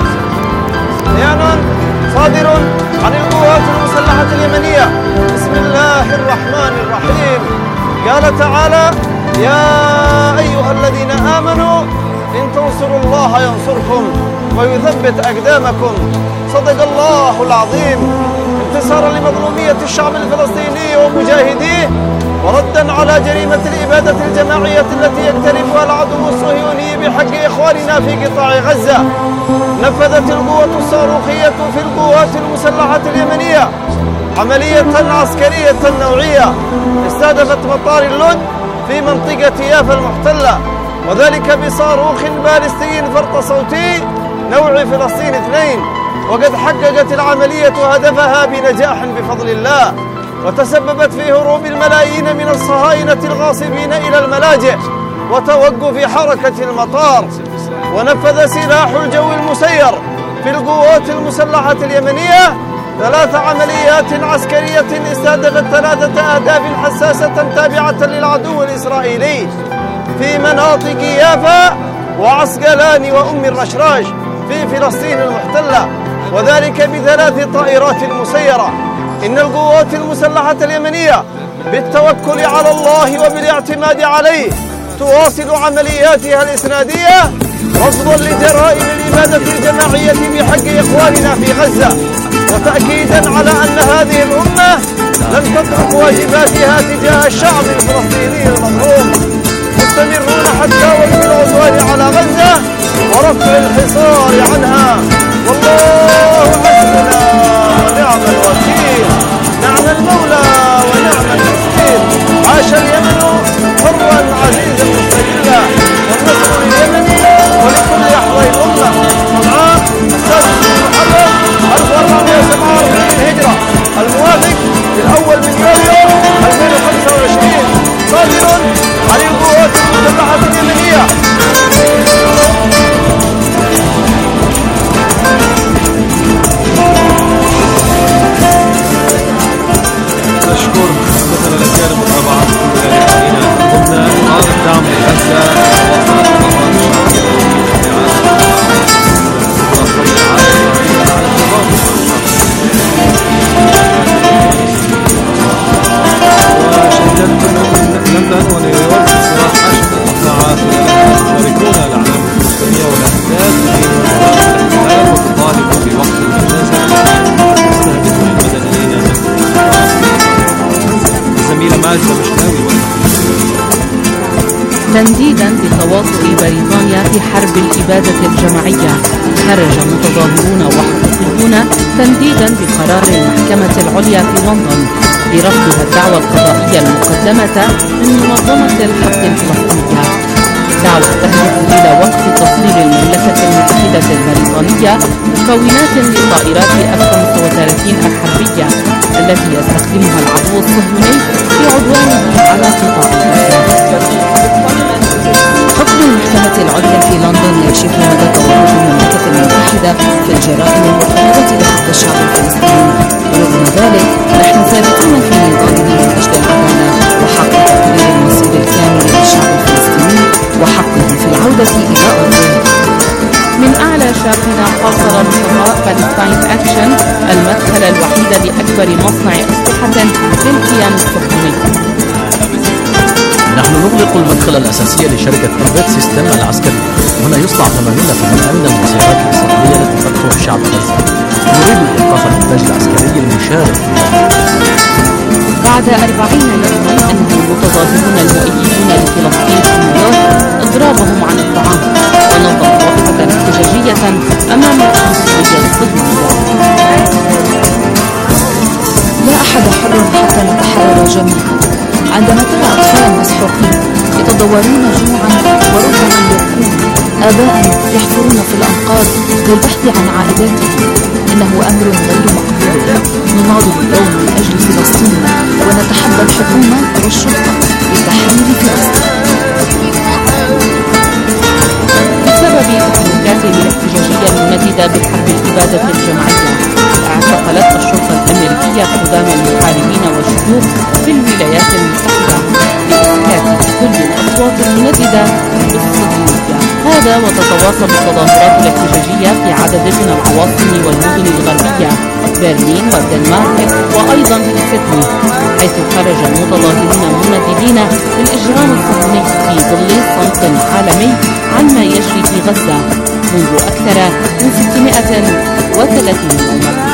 بيان صادر عن القوات المسلحة اليمنية بسم الله الرحمن الرحيم قال تعالى: يا أيها الذين آمنوا إن تنصروا الله ينصركم ويثبت أقدامكم. صدق الله العظيم. انتصارا لمظلومية الشعب الفلسطيني ومجاهديه، وردا على جريمة الإبادة الجماعية التي يقترفها العدو الصهيوني بحق إخواننا في قطاع غزة، نفذت القوة الصاروخية في القوات المسلحة اليمنية عملية عسكرية نوعية استهدفت مطار اللد في منطقة يافا المحتلة، وذلك بصاروخ باليستي فرط صوتي نوع فلسطين اثنين. وقد حققت العملية هدفها بنجاح بفضل الله، وتسببت في هروب الملايين من الصهاينة الغاصبين إلى الملاجئ وتوقف حركة المطار. ونفذ سلاح الجو المسير في القوات المسلحة اليمنية ثلاث عمليات عسكرية استهدفت ثلاثة أهداف حساسة تابعة للعدو الإسرائيلي في مناطق يافا وعسقلان وأم الرشراش في فلسطين المحتلة، وذلك بثلاث طائرات مسيرة. إن القوات المسلحة اليمنية بالتوكل على الله وبالاعتماد عليه تواصل عملياتها الإسنادية رصدا لجرائم الإبادة الجماعية بحق إخواننا في غزة، وتأكيدا على أن هذه الأمة لن تترك واجباتها تجاه الشعب الفلسطيني المظلوم، مستمرون حتى وقف العدوان على غزة ورفع الحصار عنها. والله حسبنا ونعم الوكيل، نعم المولى ونعم النصير. عاش اليمن حرا عزيزا مستقلا، والنصر لليمن ولكل أحوال الأمة. صنعاء السادس من محرم ألف وأربعمائة وسبعة وأربعين هجرة، الموافق الأول من يوليو ألفين وخمسة وعشرين، صادر عن القوات المسلحة اليمنية. تنديدا بتواطؤ بريطانيا في حرب الإبادة الجماعية، خرج متظاهرون وحقوقيون تنديدا بقرار المحكمة العليا في لندن برفضها الدعوى القضائية المقدمة من منظمة الحق الفلسطينية، دعوى تهدف إلى وقف تصدير المملكة المتحدة البريطانية مكونات لطائرات إف خمسة وثلاثين الحربية التي يستخدمها العدو الصهيوني في عدوانه على قطاع غزة. حكم المحكمة العليا في لندن يكشف مدى تورط المملكة المتحدة في الجرائم المرتكبة بحق الشعب الفلسطيني، ورغم ذلك نحن ثابتون في نضالنا من أجل العدالة وحق تقرير المصير الكامل للشعب الفلسطيني وحقه في العودة إلى أرضه. من أعلى شاحنة حاصر نشطاء بالستاين أكشن المدخل الوحيد لأكبر مصنع أسلحة للكيان الصهيوني. نحن نغلق المدخل الأساسي لشركة كومبات سيستم العسكري. هنا يصنع ثمانين بالمئة من المسيرات الإسرائيلية التي تدخل شعب غزة. نريد إيقاف الإنتاج العسكري المشارك. بعد أربعين يوما أنهى المتظاهرون المؤيدون لفلسطين في نيويورك إضرابهم عن الطعام ونظموا وقفة احتجاجية أمام القنصلية الصهيونية. لا أحد حر حتى نتحرر جميعا. عندما ترى أطفالا مسحوقين يتضورون جوعا وربما يبكون، آباء يحفرون في الأنقاض للبحث عن عائلاتهم، إنه أمر غير مقبول. نناضل اليوم من أجل فلسطين ونتحدى الحكومة والشرطة لتحرير فلسطين. بسبب تحركاتهم الاحتجاجية المنددة بالحرب الإبادة الجماعية، اعتقلت الشرطة الأمريكية قدام المحاربين والشيوخ في الولايات المتحدة لإسكات كل الأصوات المنددة بالصهيونية. هذا وتتواصل التظاهرات الاحتجاجية في عدد من العواصم والمدن الغربية، برلين والدنمارك وأيضا في سيدني، حيث خرج المتظاهرون منددين بالإجرام الصهيوني في ظل صمت عالمي عما يجري في غزة منذ أكثر من ستمائة وثلاثين يوما.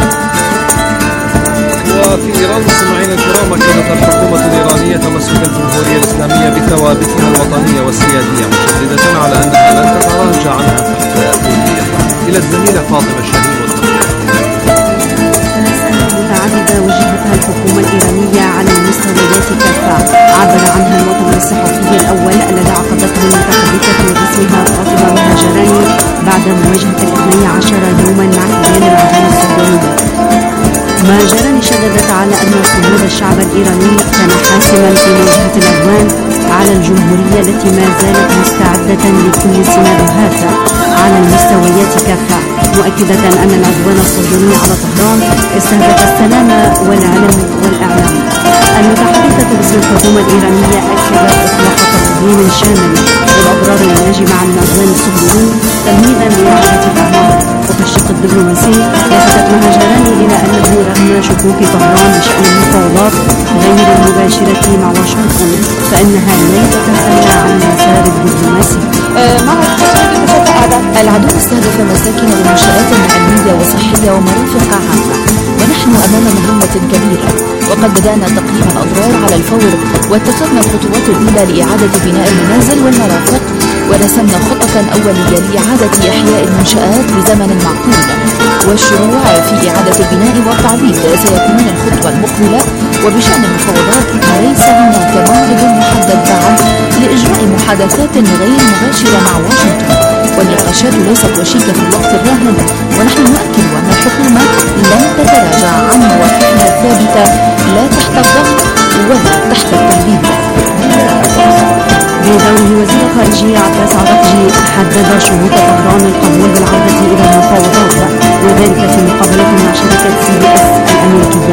وفي إيران مستمعينا الكرام، أكدت الحكومة الإيرانية تمسك الجمهورية الإسلامية بثوابتها الوطنية والسيادية، مشددة على أنها لن تتراجع عنها تحت أيديها. إلى الزميلة فاطمة شهيد والتقرير. متعددة وجهتها الحكومة الإيرانية على المستويات كافة، عبر عنها المؤتمر الصحفي الأول الذي عقدته المتحدثة باسمها فاطمة مهاجراني بعد مواجهة الاثني عشر يوما مع كيان العدوان الصهيوني. مهاجراني شددت على أن صمود الشعب الإيراني كان حاسما في مواجهة العدوان على الجمهورية التي ما زالت مستعدة لكل سيناريوهات على المستويات كافة، مؤكدة أن العدوان الصهيوني على طهران استهدف السلام والعلم والإعلام. المتحدثة باسم الحكومة الإيرانية أكدت إطلاق تقديم شامل للأضرار الناجمة عن العدوان الصهيوني تمهيدا لإعادة الأعمار. وفي الشق الدبلوماسي لفتت مهاجراني إلى أنه رغم شكوك طهران بشأن المفاوضات غير المباشرة مع واشنطن فإنها لن تتخلى عن المسار الدبلوماسي. العدو استهدف مساكن ومنشآت علمية وصحية ومرافق عامة، ونحن أمام مهمة كبيرة، وقد بدأنا تقييم الأضرار على الفور واتخذنا الخطوات الأولى لإعادة بناء المنازل والمرافق، ورسمنا خطة أولية لإعادة إحياء المنشآت بزمن معقول، والشروع في إعادة البناء والتعويض سيكون الخطوة المقبلة. وبشأن المفاوضات ليس هناك موعد محدد بعد لإجراء محادثات غير مباشرة مع واشنطن، والنقاشات ليست وشيكة في الوقت الراهن، ونحن نؤكد أن الحكومة لن تتراجع عن مواقفها الثابتة لا تحت الضغط ولا تحت التهديد. بدوره وزير الخارجية عباس عراقجي حدد شروط طهران القبول بالعودة إلى المفاوضات، وذلك في مقابلة مع شركة سي بي اس الأمريكية.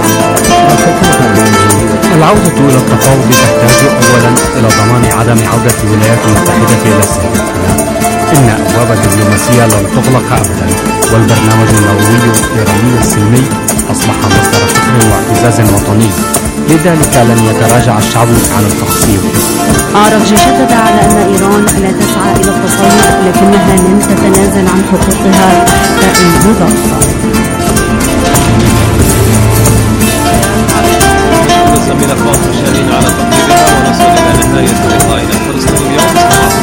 العودة إلى التفاوض تحتاج أولا إلى ضمان عدم عودة الولايات المتحدة إلى السلم. إن أبواب الدبلوماسية لن تغلق أبدا، والبرنامج النووي الإيراني السلمي أصبح مصدر فخر واعتزاز وطني، لذلك لن يتراجع الشعب عن التخصيب. عراقجي شدد على أن إيران لا تسعى إلى التصالح لكنها لن تتنازل عن حقوقها تحت أي ظرف. الزميلة فاطمة شاهين على تقريرها، ونصل إلى نهاية لقائنا الفلسطيني اليوم.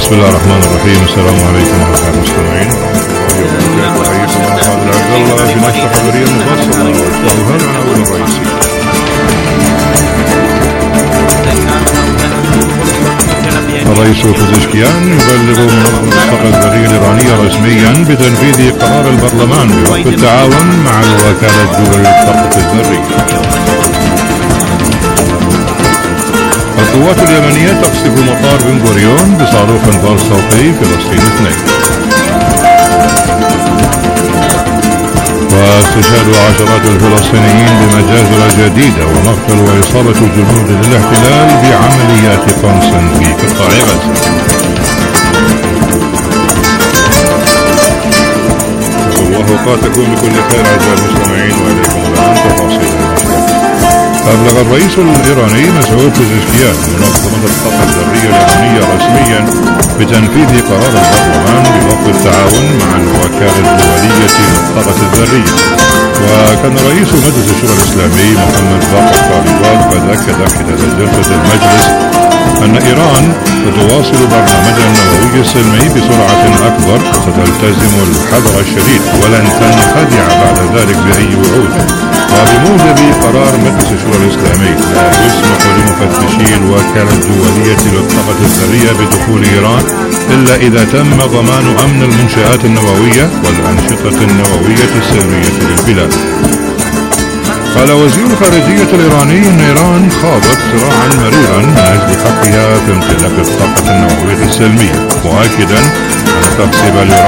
بسم الله الرحمن الرحيم. السلام عليكم ورحمة الله المستمعين. أحييكم أنا فاضل عبد الله في نشرة خبرية مفصلة وهذا العناوين الرئيسية. الرئيس بوزيشكيان يبلغ منظمة الطاقة الذرية الإيرانية رسميا بتنفيذ قرار البرلمان بوقف التعاون مع الوكالة الدولية للطاقة الذرية. القوات اليمنية تقصف مطار بن غوريون بصاروخ انذار صوتي فلسطين اثنين. واستشهاد عشرات الفلسطينيين بمجازر جديدة ومقتل وإصابة جنود الاحتلال بعمليات قنص في قطاع غزة. الله اوقاتكم بكل خير اعزائي المستمعين، واليكم الان تفاصيل المشروع. أبلغ الرئيس الإيراني مسعود بوزيشكيان منظمة الطاقة الذرية الإيرانية رسميا بتنفيذ قرار البرلمان بوقف التعاون مع الوكالة الدولية للطاقة الذرية. وكان رئيس مجلس الشورى الإسلامي محمد باقر طالبان قد أكد خلال جلسة المجلس أن إيران ستواصل برنامجها النووي السلمي بسرعة أكبر وستلتزم الحذر الشديد ولن تنخدع بعد ذلك بأي وعود. وبموجب قرار مجلس الشورى الإسلامي لا يسمح لمفتشي الوكالة الدولية للطاقة الذرية بدخول إيران إلا إذا تم ضمان أمن المنشآت النووية والأنشطة النووية السلمية للبلاد. قال وزير الخارجية الإيراني أن إيران خاضت صراعا مريرا من أجل حقها في امتلاك الطاقة النووية السلمية، مؤكدا أن تقصي